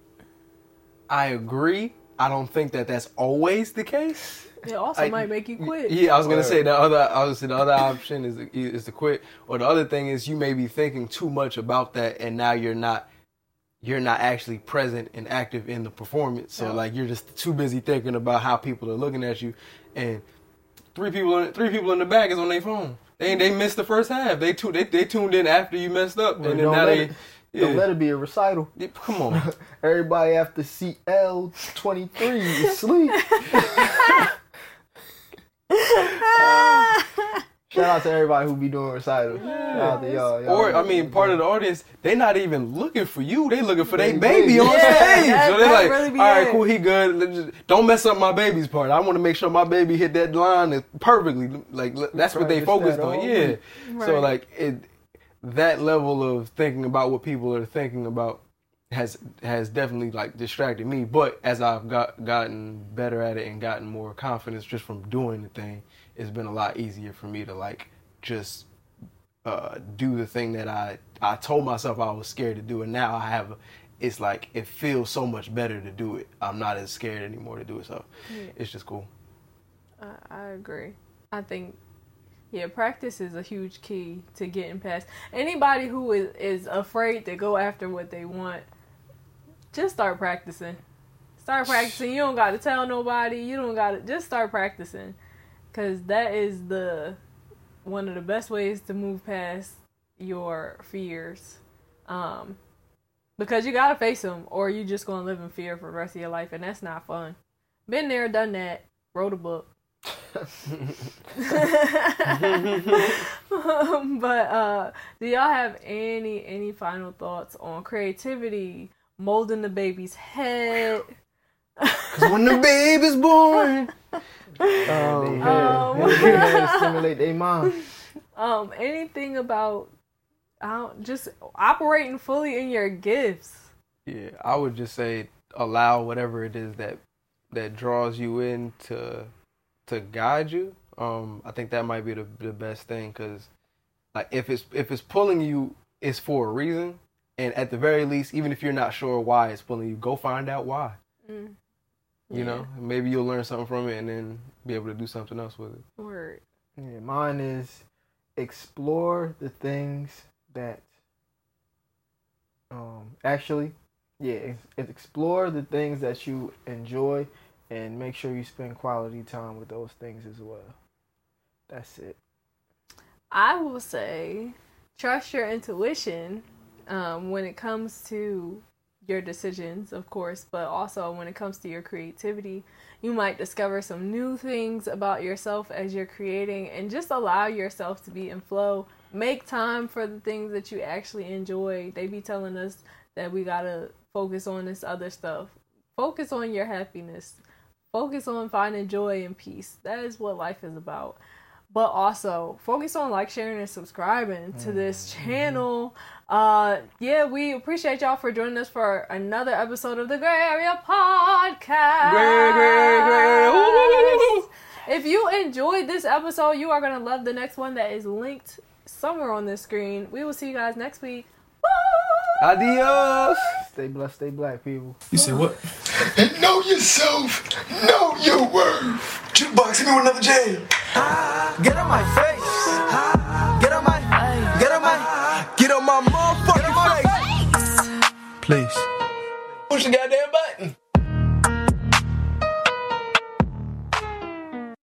agree. I don't think that that's always the case. It also might make you quit. Yeah, I was gonna say the other option is to quit, or the other thing is you may be thinking too much about that, and now you're not actually present and active in the performance. So like you're just too busy thinking about how people are looking at you, and three people in the back is on their phone. They missed the first half. They tuned in after you messed up, and then now don't let it be a recital. Come on, everybody after CL23 is asleep. Shout out to everybody who be doing recitals. Shout out to y'all. Or part of the audience, they not even looking for you. They looking for their baby on stage. So they're like, really all right, cool, he good. Don't mess up my baby's part. I want to make sure my baby hit that line perfectly. Like that's what they focused on. Yeah. Right. So like that level of thinking about what people are thinking about has definitely like distracted me. But as I've gotten better at it and gotten more confidence just from doing the thing, it's been a lot easier for me to like just do the thing that I told myself I was scared to do, and now it's like it feels so much better to do it. I'm not as scared anymore to do it, so it's just cool. I agree. I think practice is a huge key to getting past. Anybody who is afraid to go after what they want, just start practicing. Start practicing. You don't got to tell nobody. You don't got to, just start practicing. Because that is one of the best ways to move past your fears. Because you got to face them, or you just going to live in fear for the rest of your life, and that's not fun. Been there, done that, wrote a book. But do y'all have any final thoughts on creativity, molding the baby's head? Because when the baby's born, stimulate their mind. Anything about just operating fully in your gifts? Yeah, I would just say allow whatever it is that draws you in to guide you. I think that might be the best thing, because like if it's pulling you, it's for a reason, and at the very least, even if you're not sure why it's pulling you, go find out why. You know, maybe you'll learn something from it and then be able to do something else with it. Word. Yeah, mine is explore the things that explore the things that you enjoy, and make sure you spend quality time with those things as well. That's it. I will say trust your intuition when it comes to your decisions, of course, but also when it comes to your creativity. You might discover some new things about yourself as you're creating, and just allow yourself to be in flow. Make time for the things that you actually enjoy. They be telling us that we gotta focus on this other stuff. Focus on your happiness. Focus on finding joy and peace. That is what life is about. But also, focus on like, sharing, and subscribing to this channel. We appreciate y'all for joining us for another episode of the Gray Area Podcast. Gray. If you enjoyed this episode, you are going to love the next one that is linked somewhere on this screen. We will see you guys next week. Bye! Adios. Stay blessed, stay black, people. You say what? And know yourself. Know your worth. Jukebox, hit me with another jam. Get on my face. Get on my motherfucking face. Please. Push the goddamn button.